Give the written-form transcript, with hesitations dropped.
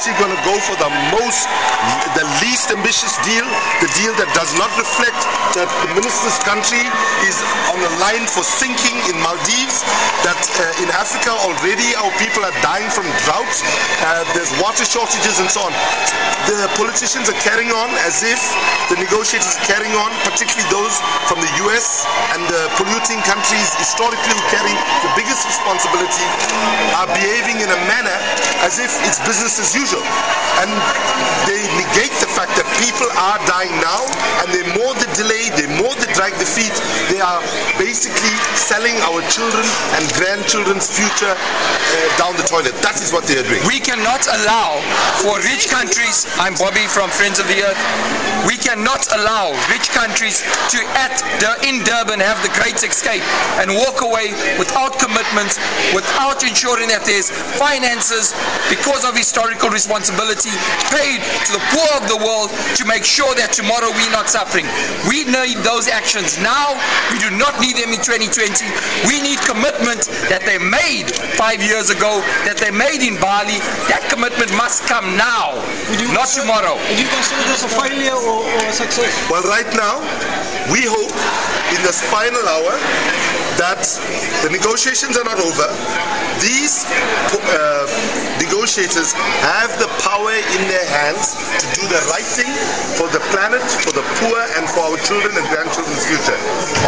obviously going to go for the least ambitious deal, the deal that does not reflect that the minister's country is on the line for sinking in Maldives, that in Africa already our people are dying from drought, there's water shortages and so on. The politicians are carrying on as if the negotiators are carrying on, particularly those from the US and the polluting countries historically who carry the biggest responsibility, are behaving in a manner as if it's business as usual. And they negate the fact that people are dying now, and the more the delay, the more they drag the feet, they are basically selling our children and grandchildren's future down the toilet. That is what they are doing. We cannot allow for rich countries, I'm Bobby from Friends of the Earth, we cannot allow rich countries to in Durban have the great escape and walk away without commitments, without ensuring that there's finances because of historical responsibility paid to the poor of the world to make sure that tomorrow we're not suffering. We need those actions now. We do not need them in 2020. We need commitment that they made 5 years ago, that they made in Bali. That commitment must come now, not tomorrow. Do you consider this a failure or a success? Well, right now, we hope in this final hour that the negotiations are not over. These negotiators have the power in their hands to do the right thing for the planet, for the poor, and for our children and grandchildren's future.